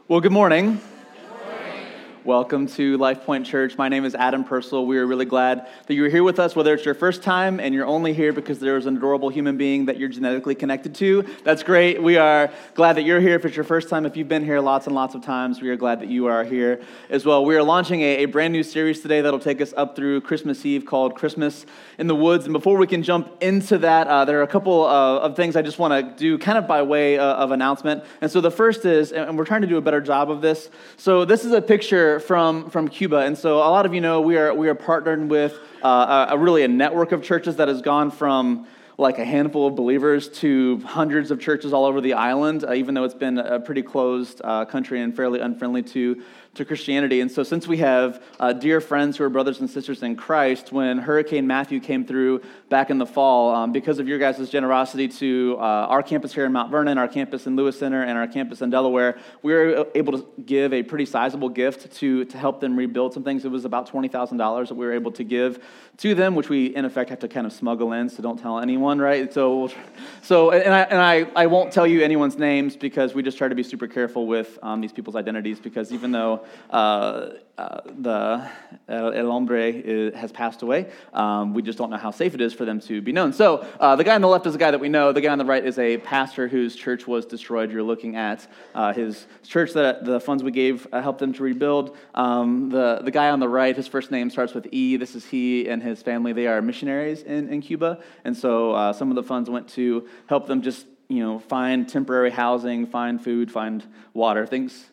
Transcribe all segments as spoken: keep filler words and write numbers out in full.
Well, good morning. Welcome to Life Point Church. My name is Adam Purcell. We are really glad that you're here with us, whether it's your first time and you're only here because there's an adorable human being that you're genetically connected to. That's great. We are glad that you're here. If it's your first time, if you've been here lots and lots of times, we are glad that you are here as well. We are launching a, a brand new series today that'll take us up through Christmas Eve called Christmas in the Woods. And before we can jump into that, uh, there are a couple uh, of things I just want to do kind of by way uh, of announcement. And so the first is, and we're trying to do a better job of this, so this is a picture from from Cuba, and so a lot of you know we are we are partnered with uh, a, a really a network of churches that has gone from like a handful of believers to hundreds of churches all over the island, uh, even though it's been a pretty closed uh, country and fairly unfriendly to to Christianity. And so since we have uh, dear friends who are brothers and sisters in Christ, when Hurricane Matthew came through back in the fall, um, because of your guys' generosity to uh, our campus here in Mount Vernon, our campus in Lewis Center, and our campus in Delaware, we were able to give a pretty sizable gift to, to help them rebuild some things. It was about twenty thousand dollars that we were able to give to them, which we, in effect, have to kind of smuggle in, so don't tell anyone, right? So, so and I and I, I won't tell you anyone's names because we just try to be super careful with um, these people's identities, because even though uh, uh, the El, El Hombre is, has passed away, um, we just don't know how safe it is for them to be known. So uh, the guy on the left is a guy that we know. The guy on the right is a pastor whose church was destroyed. You're looking at uh, his church that the funds we gave uh, helped them to rebuild. Um, the, the guy on the right, his first name starts with E. This is he and his family. They are missionaries in, in Cuba, and so uh, some of the funds went to help them just, you know, find temporary housing, find food, find water, things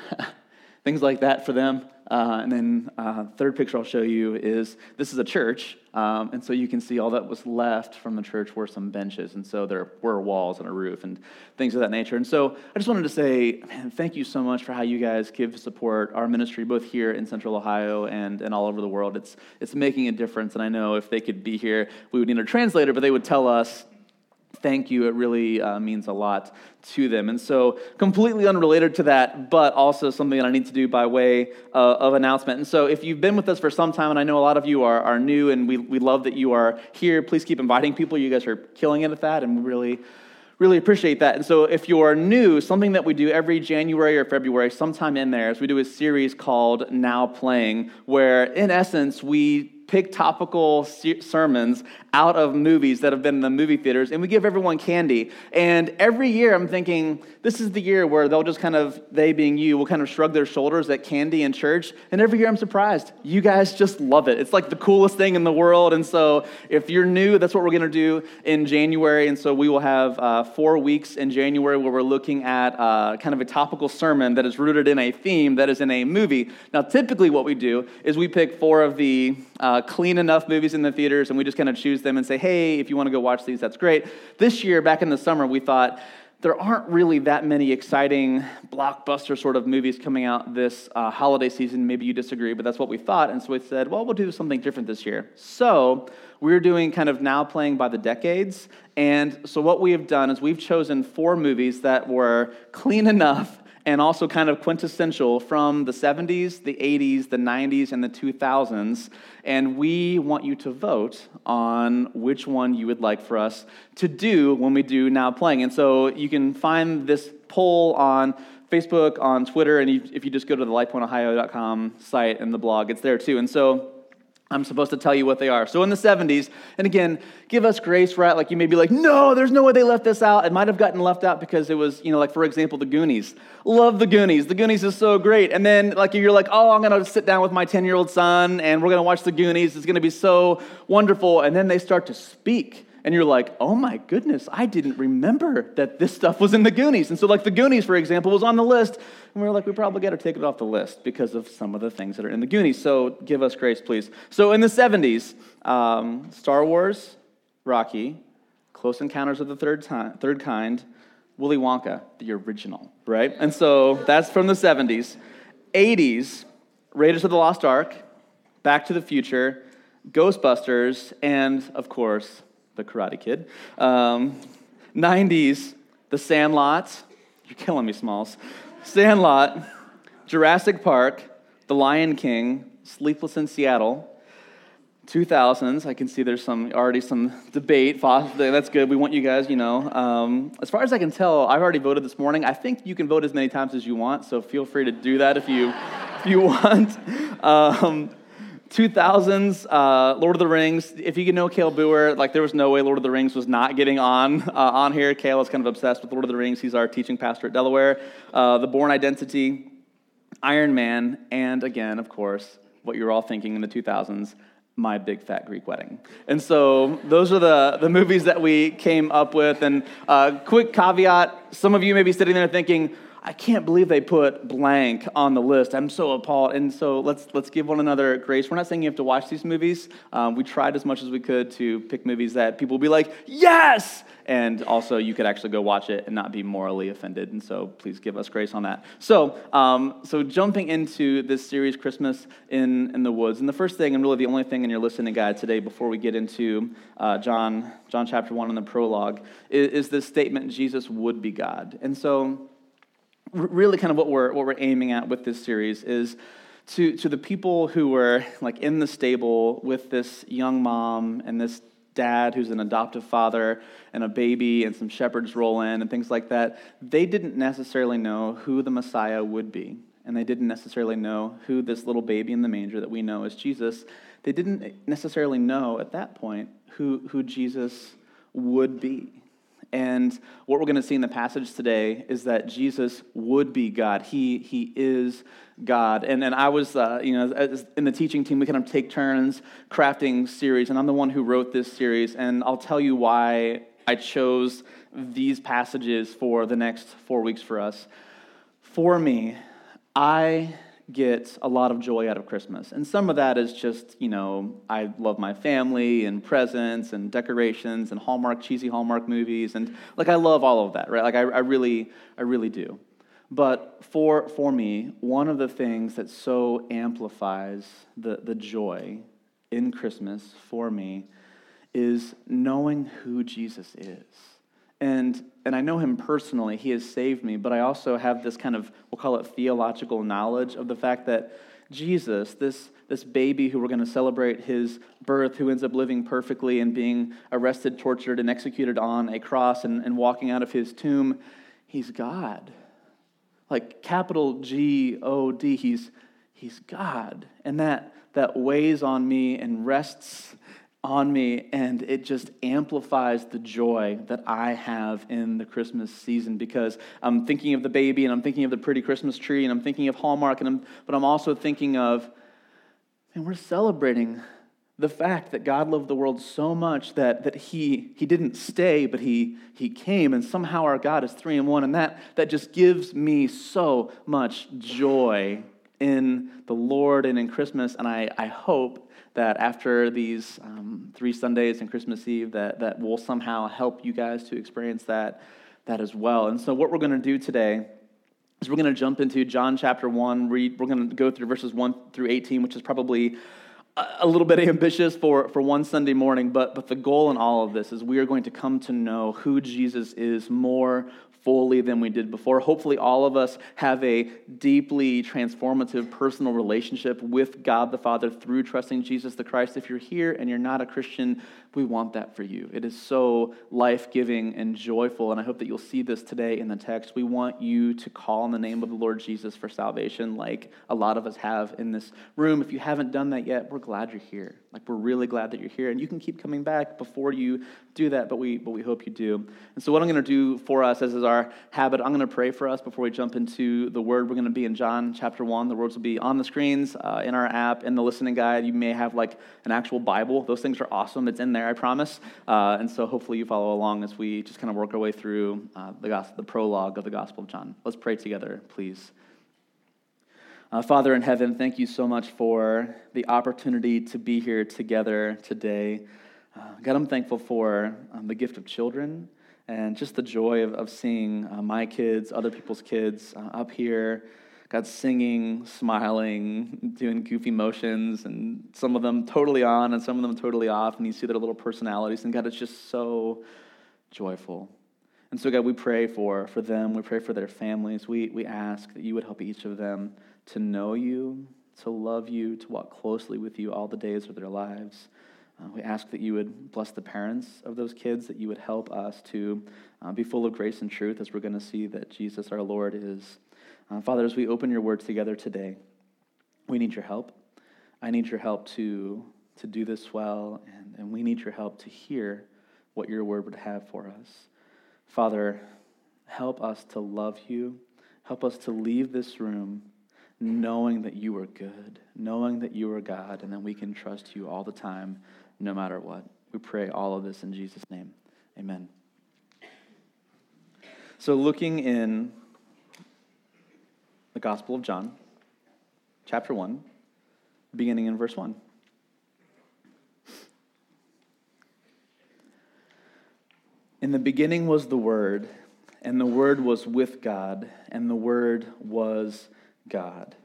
things like that for them. Uh, and then uh, third picture I'll show you is, this is a church, um, and so you can see all that was left from the church were some benches, and so there were walls and a roof and things of that nature. And so I just wanted to say, man, thank you so much for how you guys give support our ministry, both here in Central Ohio and, and all over the world. It's it's making a difference, and I know if they could be here, we would need a translator, but they would tell us, thank you. It really uh, means a lot to them. And so completely unrelated to that, but also something that I need to do by way uh, of announcement. And so if you've been with us for some time, and I know a lot of you are, are new, and we, we love that you are here, please keep inviting people. You guys are killing it at that, and we really, really appreciate that. And so if you are new, something that we do every January or February, sometime in there, is we do a series called Now Playing, where in essence, we pick topical sermons out of movies that have been in the movie theaters, and we give everyone candy. And every year I'm thinking, this is the year where they'll just kind of, they being you, will kind of shrug their shoulders at candy in church. And every year I'm surprised. You guys just love it. It's like the coolest thing in the world. And so if you're new, that's what we're going to do in January. And so we will have uh, four weeks in January where we're looking at uh, kind of a topical sermon that is rooted in a theme that is in a movie. Now, typically what we do is we pick four of the uh, clean enough movies in the theaters, and we just kind of choose them and say, hey, if you want to go watch these, that's great. This year, back in the summer, we thought there aren't really that many exciting blockbuster sort of movies coming out this uh, holiday season. Maybe you disagree, but that's what we thought. And so we said, well, we'll do something different this year. So we're doing kind of Now Playing by the decades. And so what we have done is we've chosen four movies that were clean enough and also kind of quintessential from the seventies, the eighties, the nineties, and the two thousands. And we want you to vote on which one you would like for us to do when we do Now Playing. And so you can find this poll on Facebook, on Twitter, and if you just go to the life point ohio dot com site and the blog, it's there too. And so I'm supposed to tell you what they are. So in the seventies, and again, give us grace, right? Like you may be like, no, there's no way they left this out. It might have gotten left out because it was, you know, like for example, The Goonies. Love The Goonies. The Goonies is so great. And then like you're like, oh, I'm going to sit down with my ten-year-old son and we're going to watch The Goonies. It's going to be so wonderful. And then they start to speak. And you're like, oh my goodness, I didn't remember that this stuff was in The Goonies. And so like The Goonies, for example, was on the list. And we were like, we probably got to take it off the list because of some of the things that are in The Goonies. So give us grace, please. So in the seventies, um, Star Wars, Rocky, Close Encounters of the Third, time, Third Kind, Willy Wonka, the original, right? And so that's from the seventies. eighties, Raiders of the Lost Ark, Back to the Future, Ghostbusters, and of course, The Karate Kid. Um, nineties, The Sandlot. You're killing me, Smalls. Sandlot, Jurassic Park, The Lion King, Sleepless in Seattle. two thousands, I can see there's some already some debate. That's good. We want you guys, you know. Um, as far as I can tell, I've already voted this morning. I think you can vote as many times as you want, so feel free to do that if you if you want. Um, two thousands, uh, Lord of the Rings. If you can know Cale Boer, like there was no way Lord of the Rings was not getting on uh, on here. Cale is kind of obsessed with Lord of the Rings. He's our teaching pastor at Delaware. Uh, the Bourne Identity, Iron Man, and again, of course, what you're all thinking in the two thousands, My Big Fat Greek Wedding. And so those are the, the movies that we came up with. And uh, quick caveat, some of you may be sitting there thinking, I can't believe they put blank on the list. I'm so appalled. And so let's let's give one another grace. We're not saying you have to watch these movies. Um, we tried as much as we could to pick movies that people will be like, yes! And also you could actually go watch it and not be morally offended. And so please give us grace on that. So um, so jumping into this series, Christmas in, in the Woods. And the first thing, and really the only thing in your listening guide today before we get into uh, John, John chapter one in the prologue, is, is this statement, Jesus would be God. And so really kind of what we're what we're aiming at with this series is to to the people who were like in the stable with this young mom and this dad who's an adoptive father and a baby and some shepherds roll in and things like that. They didn't necessarily know who the Messiah would be, and they didn't necessarily know who this little baby in the manger that we know as Jesus. They didn't necessarily know at that point who who Jesus would be. And what we're going to see in the passage today is that Jesus would be God. He he is God. And and I was, uh, you know, as, in the teaching team, we kind of take turns crafting series, and I'm the one who wrote this series. And I'll tell you why I chose these passages for the next four weeks for us. For me, I get a lot of joy out of Christmas. And some of that is just, you know, I love my family and presents and decorations and Hallmark, cheesy Hallmark movies. And like, I love all of that, right? Like I, I really, I really do. But for for me, one of the things that so amplifies the, the joy in Christmas for me is knowing who Jesus is. And and I know him personally. He has saved me, but I also have this kind of, we'll call it theological knowledge of the fact that Jesus, this, this baby who we're going to celebrate his birth, who ends up living perfectly and being arrested, tortured, and executed on a cross and, and walking out of his tomb, he's God. Like capital G O D, he's he's God. And that that weighs on me and rests on me, and it just amplifies the joy that I have in the Christmas season, because I'm thinking of the baby, and I'm thinking of the pretty Christmas tree, and I'm thinking of Hallmark, and I'm, but I'm also thinking of, and we're celebrating the fact that God loved the world so much that that he he didn't stay, but he he came, and somehow our God is three in one, and that that just gives me so much joy in the Lord and in Christmas, and I I hope that after these um, three Sundays and Christmas Eve, that, that will somehow help you guys to experience that, that as well. And so what we're going to do today is we're going to jump into John chapter one. Read, we're going to go through verses one through eighteen, which is probably a, a little bit ambitious for, for one Sunday morning, but, but the goal in all of this is we are going to come to know who Jesus is more fully than we did before. Hopefully all of us have a deeply transformative personal relationship with God the Father through trusting Jesus the Christ. If you're here and you're not a Christian, we want that for you. It is so life-giving and joyful, and I hope that you'll see this today in the text. We want you to call on the name of the Lord Jesus for salvation, like a lot of us have in this room. If you haven't done that yet, we're glad you're here. Like, we're really glad that you're here, and you can keep coming back before you do that, but we but we hope you do. And so what I'm going to do for us, as is our habit, I'm going to pray for us before we jump into the Word. We're going to be in John chapter one. The words will be on the screens, uh, in our app, in the listening guide. You may have like an actual Bible. Those things are awesome. It's in there, I promise. Uh, and so hopefully you follow along as we just kind of work our way through uh, the gospel, the prologue of the Gospel of John. Let's pray together, please. Uh, Father in heaven, thank you so much for the opportunity to be here together today. Uh, God, I'm thankful for um, the gift of children and just the joy of, of seeing uh, my kids, other people's kids uh, up here, God, singing, smiling, doing goofy motions, and some of them totally on and some of them totally off, and you see their little personalities, and God, it's just so joyful. And so, God, we pray for, for them. We pray for their families. We, we ask that you would help each of them to know you, to love you, to walk closely with you all the days of their lives. Uh, we ask that you would bless the parents of those kids, that you would help us to uh, be full of grace and truth as we're going to see that Jesus our Lord is. Uh, Father, as we open your word together today, we need your help. I need your help to, to do this well, and, and we need your help to hear what your word would have for us. Father, help us to love you. Help us to leave this room knowing that you are good, knowing that you are God, and that we can trust you all the time, no matter what. We pray all of this in Jesus' name. Amen. So looking in the Gospel of John, chapter one, beginning in verse one. In the beginning was the Word, and the Word was with God, and the Word was God.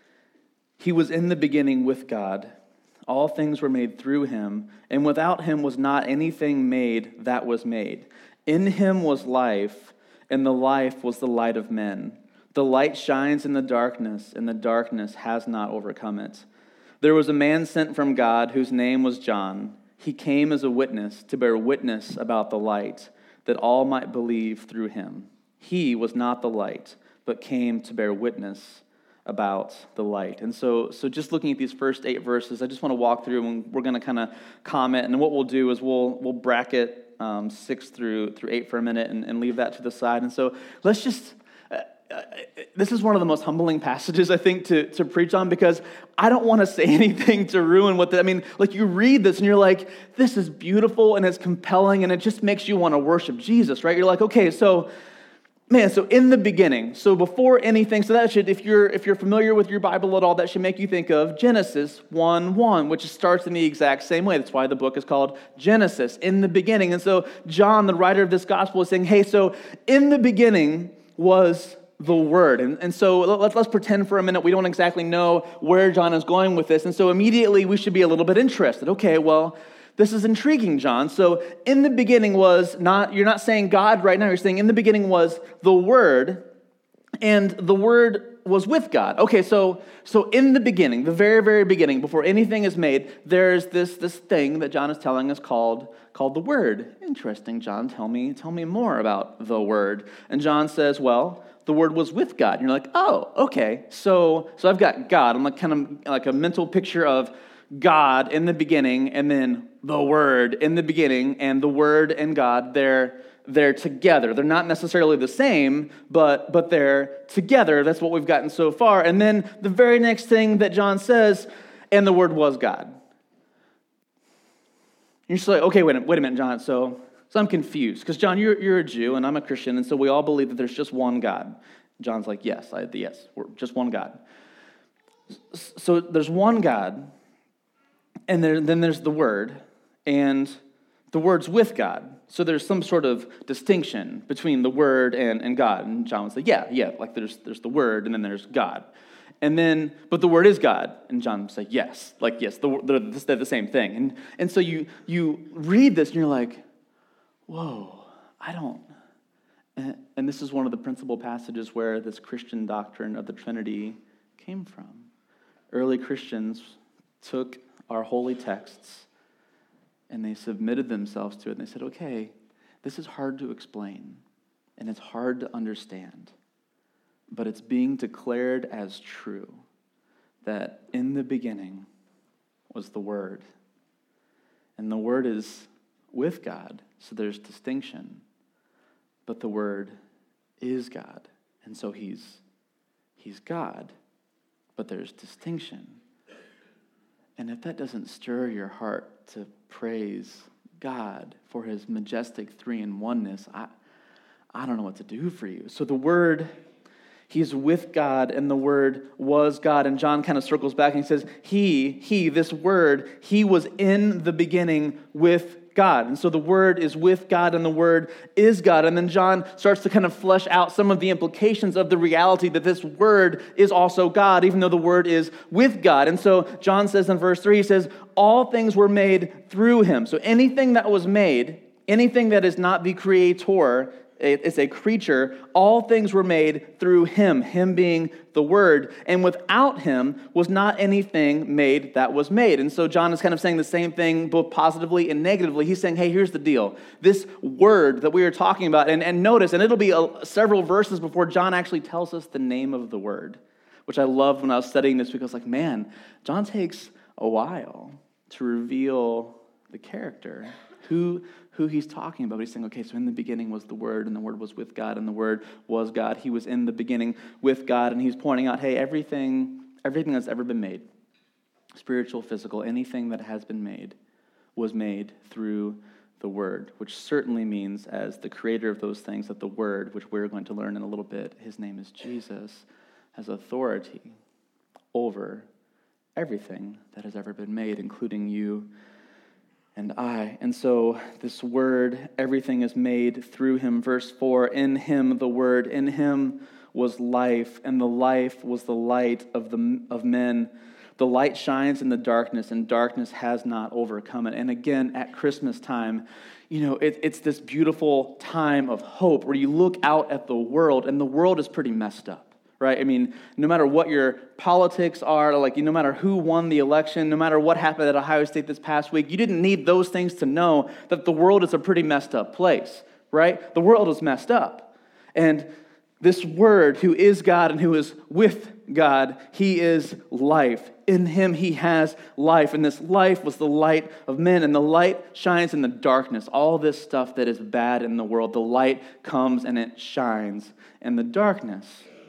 He was in the beginning with God. All things were made through him, and without him was not anything made that was made. In him was life, and the life was the light of men. The light shines in the darkness, and the darkness has not overcome it. There was a man sent from God whose name was John. He came as a witness to bear witness about the light, that all might believe through him. He was not the light, but came to bear witness about the light. And so, so just looking at these first eight verses, I just want to walk through, and we're going to kind of comment. And what we'll do is we'll we'll bracket um, six through through eight for a minute, and, and leave that to the side. And so let's just. Uh, uh, this is one of the most humbling passages, I think, to to preach on, because I don't want to say anything to ruin what the, I mean, like you read this and you're like, this is beautiful and it's compelling and it just makes you want to worship Jesus, right? You're like, okay, so. Man, so in the beginning, so before anything, so that should, if you're if you're familiar with your Bible at all, that should make you think of Genesis one one, which starts in the exact same way. That's why the book is called Genesis, in the beginning. And so John, the writer of this gospel, is saying, hey, so in the beginning was the Word. And, and so let's, let's pretend for a minute we don't exactly know where John is going with this. And so immediately we should be a little bit interested. Okay, well, this is intriguing, John. So in the beginning was not, you're not saying God right now, you're saying in the beginning was the Word, and the Word was with God. Okay, so so in the beginning, the very, very beginning, before anything is made, there's this this thing that John is telling us called called the Word. Interesting, John. Tell me, tell me more about the Word. And John says, well, the Word was with God. And you're like, oh, okay. So so I've got God. I'm like kind of like a mental picture of God in the beginning, and then the Word in the beginning, and the Word and God, they're they're together. They're not necessarily the same, but but they're together. That's what we've gotten so far. And then the very next thing that John says, and the Word was God. You're just like, okay, wait a, wait a minute, John. So so I'm confused, because John, you're you're a Jew, and I'm a Christian, and so we all believe that there's just one God. John's like, yes, I, yes, we're just one God. So there's one God. And there, then there's the Word, and the Word's with God. So there's some sort of distinction between the Word and, and God. And John would say, yeah, yeah, like there's there's the Word, and then there's God. And then, but the Word is God. And John would say, yes, like, yes, the, they're, they're the same thing. And, and so you, you read this, and you're like, whoa, I don't. And, and this is one of the principal passages where this Christian doctrine of the Trinity came from. Early Christians took our holy texts, and they submitted themselves to it, and they said, okay, this is hard to explain, and it's hard to understand, but it's being declared as true, that in the beginning was the Word, and the Word is with God, so there's distinction, but the Word is God, and so he's he's God, but there's distinction. And if that doesn't stir your heart to praise God for his majestic three-in-oneness, I, I don't know what to do for you. So the Word, he's with God, and the Word was God. And John kind of circles back and he says, he, he, this Word, he was in the beginning with God. And so the Word is with God, and the Word is God. And then John starts to kind of flesh out some of the implications of the reality that this Word is also God, even though the Word is with God. And so John says in verse three, he says, all things were made through him. So anything that was made, anything that is not the creator, it's a creature. All things were made through him, him being the Word. And without him was not anything made that was made. And so John is kind of saying the same thing both positively and negatively. He's saying, hey, here's the deal. This Word that we are talking about, and, and notice, and it'll be a, several verses before John actually tells us the name of the Word, which I loved when I was studying this because, like, man, John takes a while to reveal the character, who who he's talking about. He's saying, okay, so in the beginning was the Word, and the Word was with God, and the Word was God. He was in the beginning with God, and he's pointing out, hey, everything, everything that's ever been made, spiritual, physical, anything that has been made, was made through the Word, which certainly means as the creator of those things, that the Word, which we're going to learn in a little bit, his name is Jesus, has authority over everything that has ever been made, including you and I. And so this Word, everything is made through him. Verse four, in him, the Word, in him was life, and the life was the light of the of men. The light shines in the darkness, and darkness has not overcome it. And again, at Christmas time, you know, it, it's this beautiful time of hope where you look out at the world, and the world is pretty messed up. Right? I mean, no matter what your politics are, like no matter who won the election, no matter what happened at Ohio State this past week, you didn't need those things to know that the world is a pretty messed up place, right? The world is messed up. And this Word, who is God and who is with God, he is life. In him he has life, and this life was the light of men, and the light shines in the darkness. All this stuff that is bad in the world, the light comes and it shines in the darkness,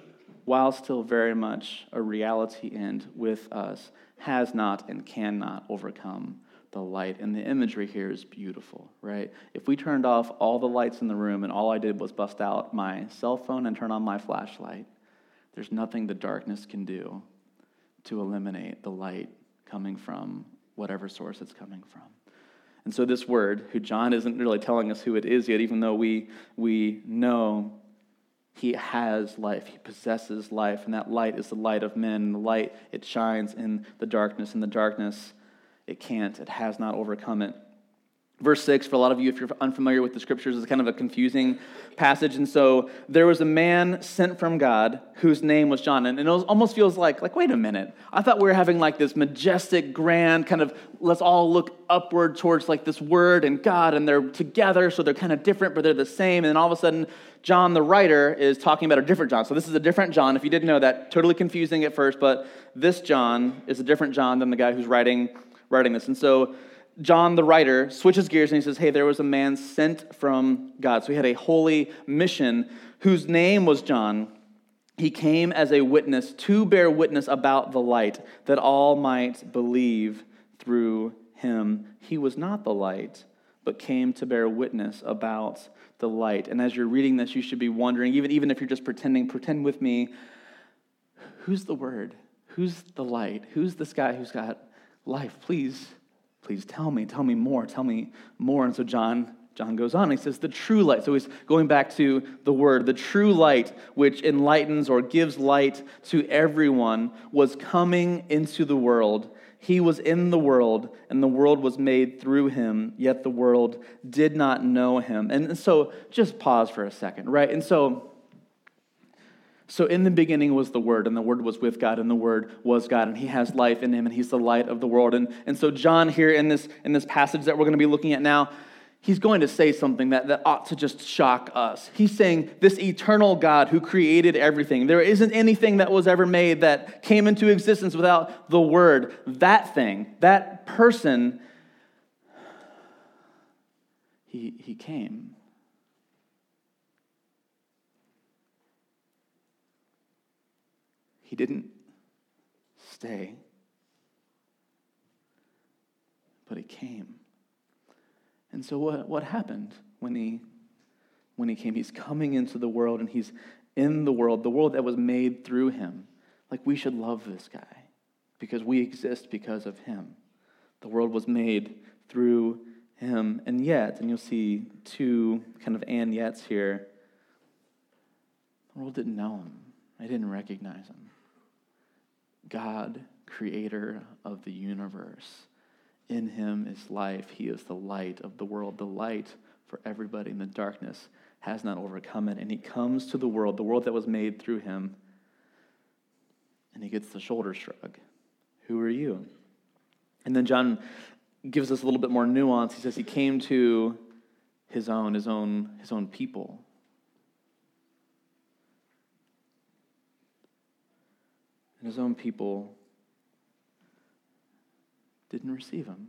while still very much a reality and with us, has not and cannot overcome the light. And the imagery here is beautiful, right? If we turned off all the lights in the room and all I did was bust out my cell phone and turn on my flashlight, there's nothing the darkness can do to eliminate the light coming from whatever source it's coming from. And so this Word, who John isn't really telling us who it is yet, even though we we know he has life. He possesses life, and that light is the light of men. And the light, it shines in the darkness, and the darkness, it can't, it has not overcome it. Verse six, for a lot of you, if you're unfamiliar with the Scriptures, is kind of a confusing passage. And so there was a man sent from God whose name was John. And it almost feels like, like, wait a minute. I thought we were having like this majestic, grand kind of, let's all look upward towards like this Word and God, and they're together, so they're kind of different, but they're the same. And then all of a sudden, John the writer is talking about a different John. So this is a different John. If you didn't know that, totally confusing at first, but this John is a different John than the guy who's writing writing this. And so John the writer switches gears and he says, hey, there was a man sent from God. So he had a holy mission whose name was John. He came as a witness to bear witness about the light, that all might believe through him. He was not the light, but came to bear witness about the light. And as you're reading this, you should be wondering, even, even if you're just pretending, pretend with me, who's the Word? Who's the light? Who's this guy who's got life? Please, please tell me, tell me more, tell me more. And so John, John goes on, he says, the true light. So he's going back to the Word. The true light, which enlightens or gives light to everyone, was coming into the world. He was in the world, and the world was made through him, yet the world did not know him. And so just pause for a second, right? And so, so in the beginning was the Word, and the Word was with God, and the Word was God, and he has life in him, and he's the light of the world. And, and so John here in this, in this passage that we're going to be looking at now, he's going to say something that, that ought to just shock us. He's saying this eternal God who created everything. There isn't anything that was ever made that came into existence without the Word. That thing, that person, he, he came. He didn't stay, but he came. And so what, what happened when he when he came? He's coming into the world, and he's in the world, the world that was made through him. Like, we should love this guy because we exist because of him. The world was made through him. And yet, and you'll see two kind of and yets here, the world didn't know him. They didn't recognize him. God, creator of the universe, in him is life. He is the light of the world, the light for everybody, and the darkness has not overcome it. And he comes to the world, the world that was made through him, and he gets the shoulder shrug. Who are you? And then John gives us a little bit more nuance. He says he came to his own, his own, his own people. And his own people didn't receive him.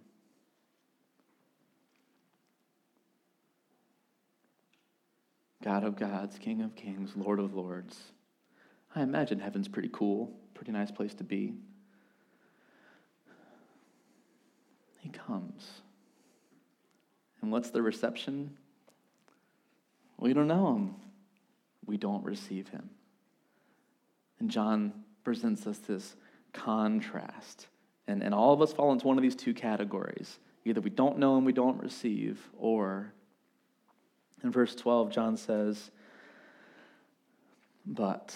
God of gods, King of kings, Lord of lords. I imagine heaven's pretty cool, pretty nice place to be. He comes. And what's the reception? We don't know him. We don't receive him. And John presents us this contrast. And, and all of us fall into one of these two categories. Either we don't know and we don't receive, or in verse twelve, John says, but,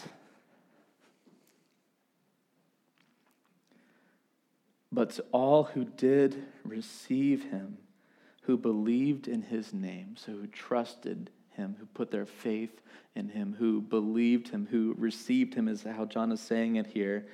but to all who did receive him, who believed in his name, so who trusted him, who put their faith in him, who believed him, who received him, is how John is saying it here.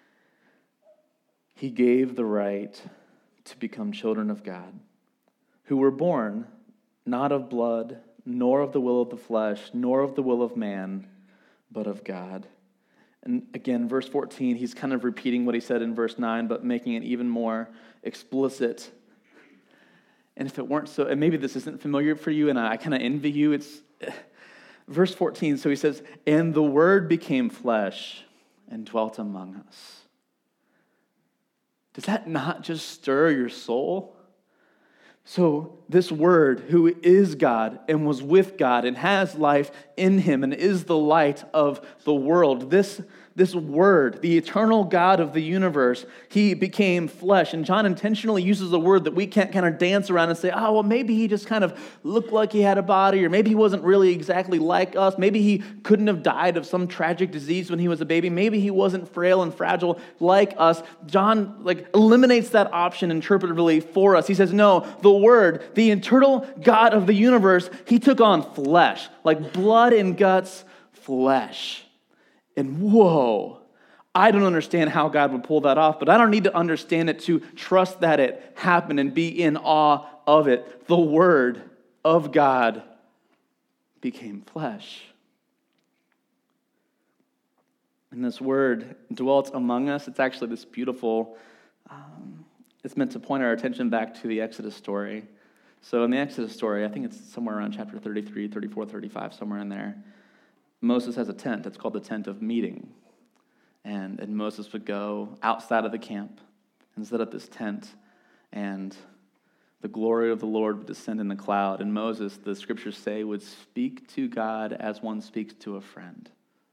He gave the right to become children of God, who were born not of blood, nor of the will of the flesh, nor of the will of man, but of God. And again, verse fourteen, he's kind of repeating what he said in verse nine, but making it even more explicit. And if it weren't so, and maybe this isn't familiar for you, and I kind of envy you, it's verse fourteen, so he says, and the Word became flesh and dwelt among us. Does that not just stir your soul? So this Word, who is God and was with God and has life in him and is the light of the world, this, this Word, the eternal God of the universe, he became flesh. And John intentionally uses a word that we can't kind of dance around and say, oh, well, maybe he just kind of looked like he had a body, or maybe he wasn't really exactly like us. Maybe he couldn't have died of some tragic disease when he was a baby. Maybe he wasn't frail and fragile like us. John like eliminates that option interpretively for us. He says, no, the Word, the eternal God of the universe, he took on flesh, like blood and guts flesh. And whoa, I don't understand how God would pull that off, but I don't need to understand it to trust that it happened and be in awe of it. The Word of God became flesh. And this Word dwelt among us. It's actually this beautiful, um, it's meant to point our attention back to the Exodus story. So in the Exodus story, I think it's somewhere around chapter thirty-three, thirty-four, thirty-five, somewhere in there, Moses has a tent. It's called the tent of meeting. And, and Moses would go outside of the camp and set up this tent, and the glory of the Lord would descend in the cloud. And Moses, the scriptures say, would speak to God as one speaks to a friend.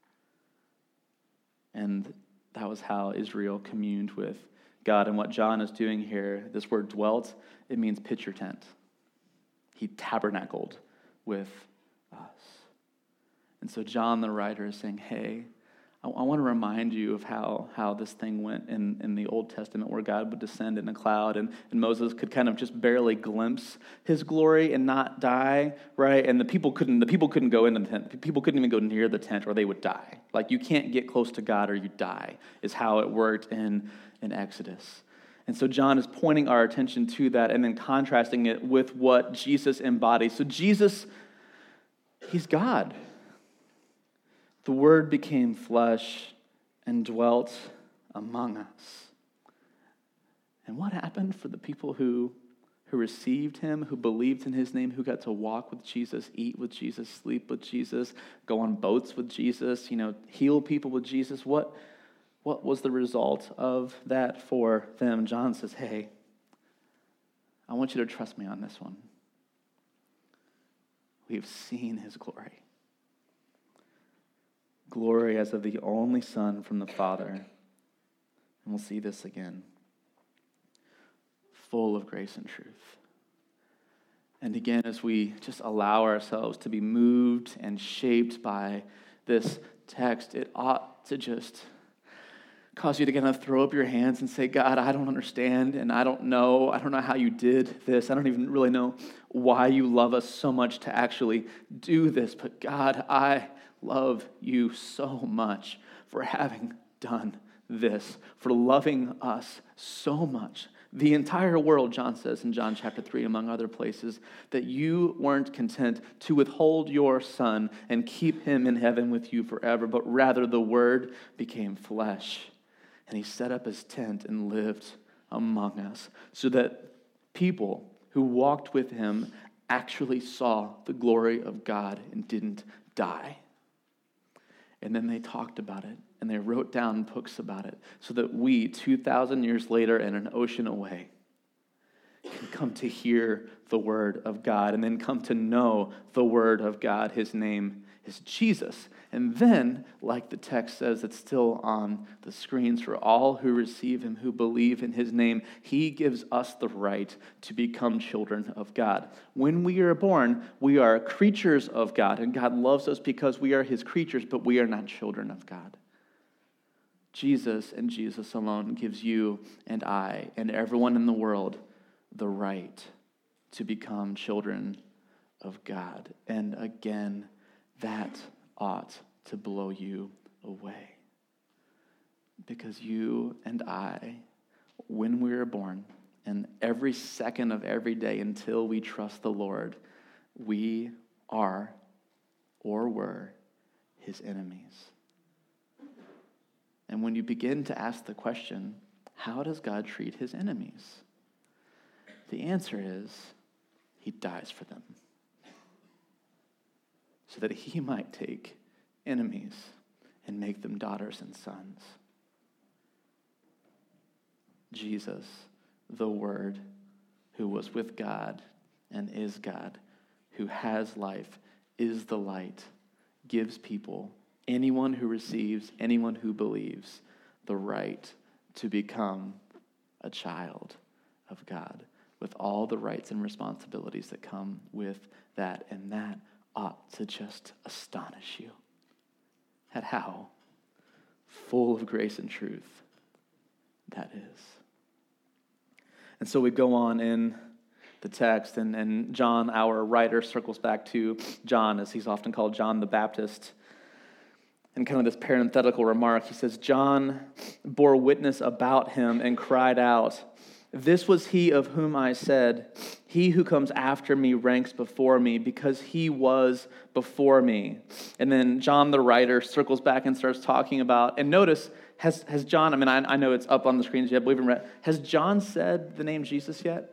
And that was how Israel communed with God. And what John is doing here, this word dwelt, it means pitch your tent. He tabernacled with us. And so John, the writer, is saying, hey, I, I want to remind you of how, how this thing went in, in the Old Testament, where God would descend in a cloud, and, and Moses could kind of just barely glimpse his glory and not die, right? And the people couldn't the people couldn't go into the tent. People couldn't even go near the tent, or they would die. Like, you can't get close to God or you die, is how it worked in, in Exodus. And so John is pointing our attention to that and then contrasting it with what Jesus embodies. So Jesus, he's God. The Word became flesh and dwelt among us. And what happened for the people who, who received him, who believed in his name, who got to walk with Jesus, eat with Jesus, sleep with Jesus, go on boats with Jesus, you know, heal people with Jesus? What, what was the result of that for them? John says, hey, I want you to trust me on this one. We have seen his glory. Glory as of the only Son from the Father. And we'll see this again. Full of grace and truth. And again, as we just allow ourselves to be moved and shaped by this text, it ought to just cause you to kind of throw up your hands and say, God, I don't understand, and I don't know. I don't know how you did this. I don't even really know why you love us so much to actually do this. But God, I love you so much for having done this, for loving us so much. The entire world, John says in John chapter three, among other places, that you weren't content to withhold your son and keep him in heaven with you forever, but rather the Word became flesh, and he set up his tent and lived among us, so that people who walked with him actually saw the glory of God and didn't die. And then they talked about it, and they wrote down books about it, so that we, two thousand years later and an ocean away, can come to hear the word of God, and then come to know the word of God. His name is Jesus. And then, like the text says, it's still on the screens, for all who receive him, who believe in his name, he gives us the right to become children of God. When we are born, we are creatures of God, and God loves us because we are his creatures, but we are not children of God. Jesus and Jesus alone gives you and I and everyone in the world the right to become children of God. And again, that ought to blow you away. Because you and I, when we were born, and every second of every day until we trust the Lord, we are or were his enemies. And when you begin to ask the question, how does God treat his enemies? The answer is, he dies for them, so that he might take enemies and make them daughters and sons. Jesus, the Word, who was with God and is God, who has life, is the light, gives people, anyone who receives, anyone who believes, the right to become a child of God, with all the rights and responsibilities that come with that. And that ought to just astonish you at how full of grace and truth that is. And so we go on in the text, and, and John, our writer, circles back to John, as he's often called, John the Baptist. And kind of this parenthetical remark, he says, John bore witness about him and cried out, "This was he of whom I said, he who comes after me ranks before me, because he was before me." And then John the writer circles back and starts talking about, and notice, has has John, I mean, I, I know it's up on the screens yet, but we haven't read, has John said the name Jesus yet?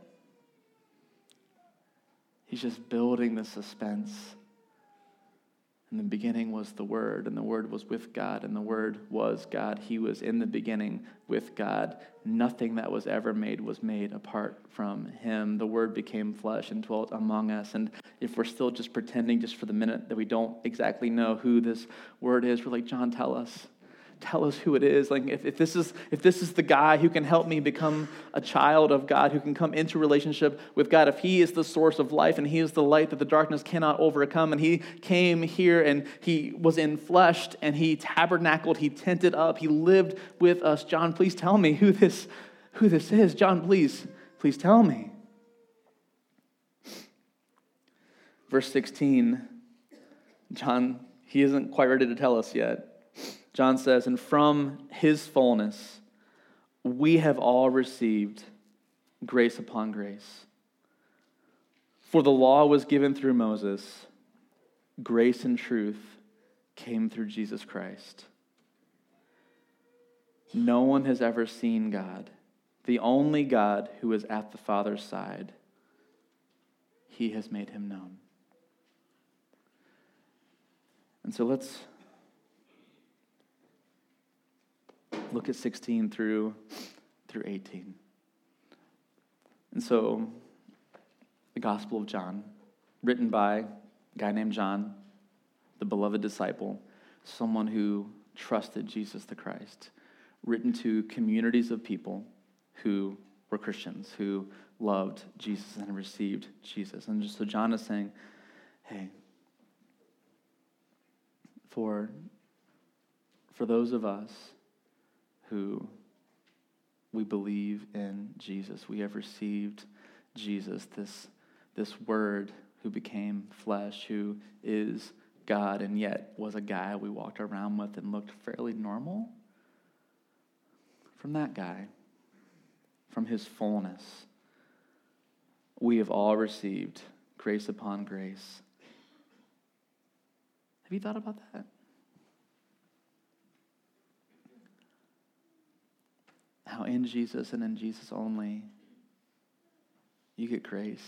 He's just building the suspense. In the beginning was the Word, and the Word was with God, and the Word was God. He was in the beginning with God. Nothing that was ever made was made apart from him. The Word became flesh and dwelt among us. And if we're still just pretending just for the minute that we don't exactly know who this Word is, we're like, John, tell us. Tell us who it is. Like if, if this is if this is the guy who can help me become a child of God, who can come into relationship with God, if he is the source of life and he is the light that the darkness cannot overcome, and he came here and he was enfleshed and he tabernacled, he tented up, he lived with us. John, please tell me who this who this is. John, please, please tell me. Verse sixteen, John, he isn't quite ready to tell us yet. John says, "And from his fullness we have all received grace upon grace. For the law was given through Moses, grace and truth came through Jesus Christ. No one has ever seen God, the only God who is at the Father's side. He has made him known." And so let's look at sixteen through through eighteen. And so, the Gospel of John, written by a guy named John, the beloved disciple, someone who trusted Jesus the Christ, written to communities of people who were Christians, who loved Jesus and received Jesus. And just so John is saying, hey, for, for those of us who we believe in Jesus. We have received Jesus, this, this word who became flesh, who is God and yet was a guy we walked around with and looked fairly normal. From that guy, from his fullness, we have all received grace upon grace. Have you thought about that? How in Jesus and in Jesus only, you get grace.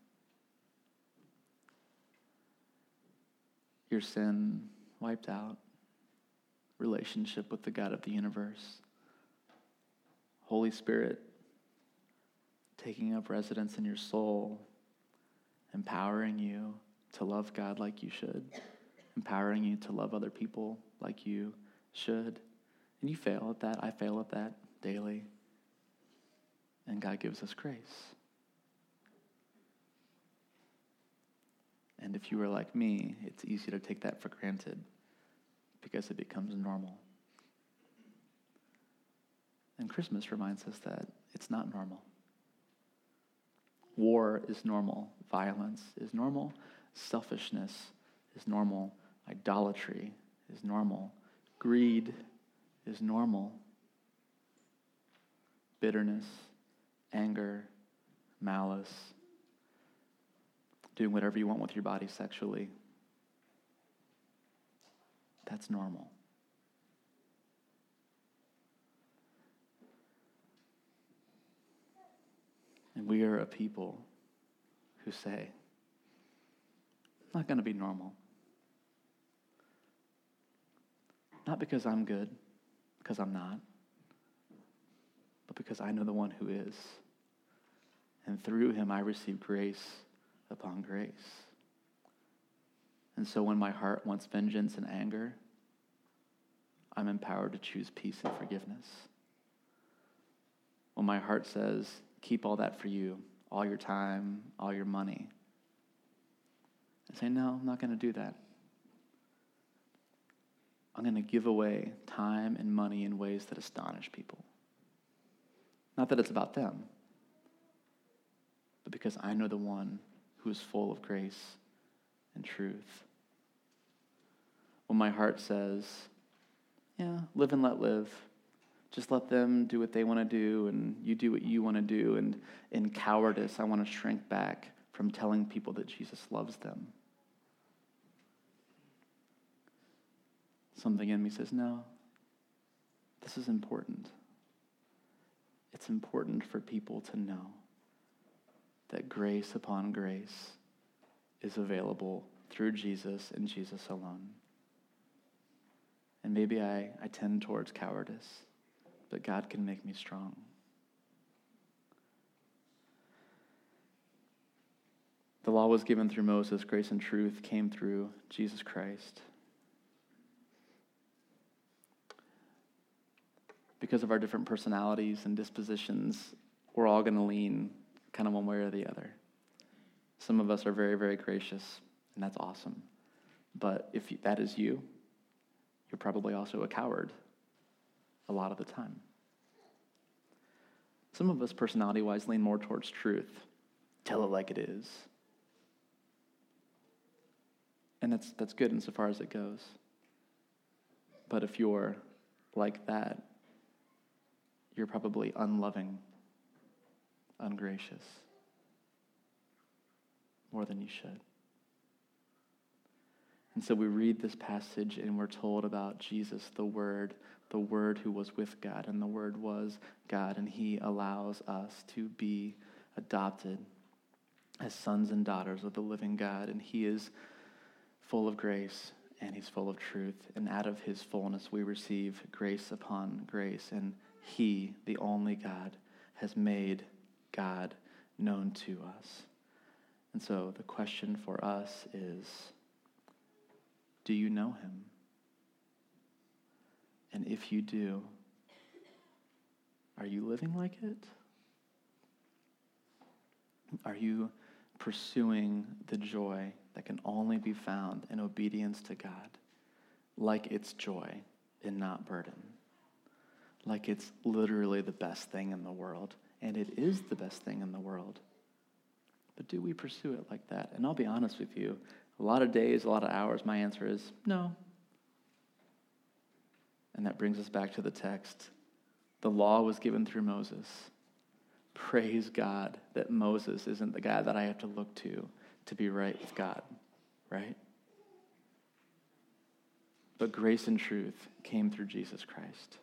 Your sin wiped out. Relationship with the God of the universe. Holy Spirit taking up residence in your soul, empowering you to love God like you should, empowering you to love other people like you should. And you fail at that. I fail at that daily. And God gives us grace. And if you are like me, it's easy to take that for granted because it becomes normal. And Christmas reminds us that it's not normal. War is normal. Violence is normal. Selfishness is normal. Idolatry is normal. Greed is normal. Bitterness, anger, malice, doing whatever you want with your body sexually, that's normal. And we are a people who say, I'm not going to be normal. Not because I'm good, because I'm not, but because I know the one who is. And through him I receive grace upon grace. And so when my heart wants vengeance and anger, I'm empowered to choose peace and forgiveness. When my heart says, keep all that for you, all your time, all your money, I say, no, I'm not going to do that. I'm going to give away time and money in ways that astonish people. Not that it's about them, but because I know the one who is full of grace and truth. When my heart says, yeah, live and let live, just let them do what they want to do, and you do what you want to do. And in cowardice, I want to shrink back from telling people that Jesus loves them. Something in me says, no, this is important. It's important for people to know that grace upon grace is available through Jesus and Jesus alone. And maybe I, I tend towards cowardice, but God can make me strong. The law was given through Moses. Grace and truth came through Jesus Christ. Because of our different personalities and dispositions, we're all going to lean kind of one way or the other. Some of us are very, very gracious, and that's awesome. But if that is you, you're probably also a coward a lot of the time. Some of us, personality-wise, lean more towards truth. Tell it like it is. And that's that's good insofar as it goes. But if you're like that, you're probably unloving, ungracious, more than you should. And so we read this passage and we're told about Jesus, the Word, the Word who was with God, and the Word was God, and he allows us to be adopted as sons and daughters of the living God, and he is full of grace and he's full of truth, and out of his fullness we receive grace upon grace, and he, the only God, has made God known to us. And so the question for us is, do you know him? And if you do, are you living like it? Are you pursuing the joy that can only be found in obedience to God, like it's joy and not burden? like it's literally the best thing in the world. And it is the best thing in the world. But do we pursue it like that? And I'll be honest with you, a lot of days, a lot of hours, my answer is no. And that brings us back to the text. The law was given through Moses. Praise God that Moses isn't the guy that I have to look to to be right with God, right? But grace and truth came through Jesus Christ.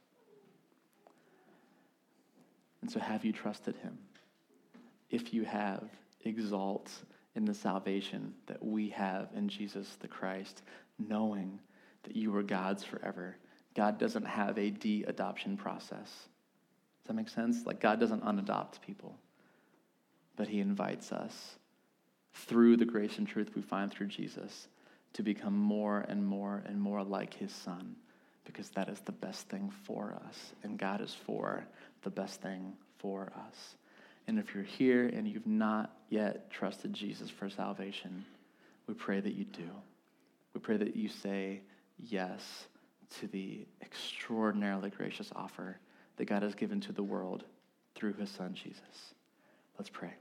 And so have you trusted him? If you have, exalt in the salvation that we have in Jesus the Christ, knowing that you are God's forever. God doesn't have a de-adoption process. Does that make sense? Like God doesn't unadopt people, but he invites us through the grace and truth we find through Jesus to become more and more and more like his son, because that is the best thing for us, and God is for the best thing for us. And if you're here and you've not yet trusted Jesus for salvation, we pray that you do. We pray that you say yes to the extraordinarily gracious offer that God has given to the world through his son, Jesus. Let's pray.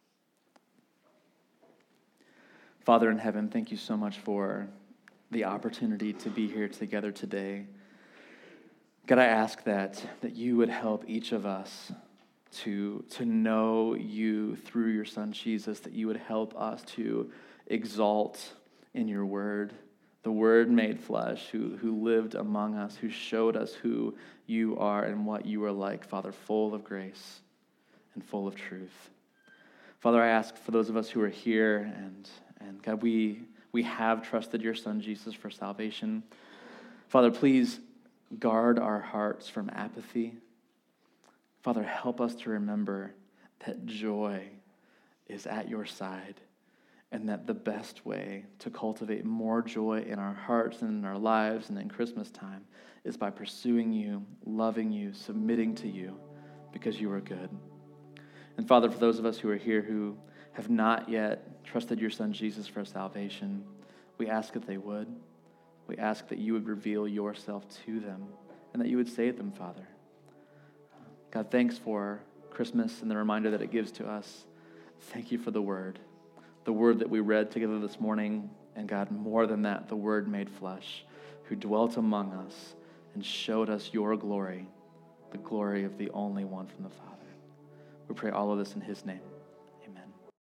Father in heaven, thank you so much for the opportunity to be here together today. God, I ask that, that you would help each of us to, to know you through your son, Jesus, that you would help us to exalt in your word, the word made flesh, who, who lived among us, who showed us who you are and what you are like, Father, full of grace and full of truth. Father, I ask for those of us who are here, and, and God, we, we have trusted your son, Jesus, for salvation. Father, please guard our hearts from apathy. Father, help us to remember that joy is at your side, and that the best way to cultivate more joy in our hearts and in our lives and in Christmas time is by pursuing you, loving you, submitting to you, because you are good. And Father, for those of us who are here who have not yet trusted your son Jesus for salvation, we ask that they would. We ask that you would reveal yourself to them and that you would save them, Father. God, thanks for Christmas and the reminder that it gives to us. Thank you for the word, the word that we read together this morning. And God, more than that, the word made flesh, who dwelt among us and showed us your glory, the glory of the only one from the Father. We pray all of this in his name.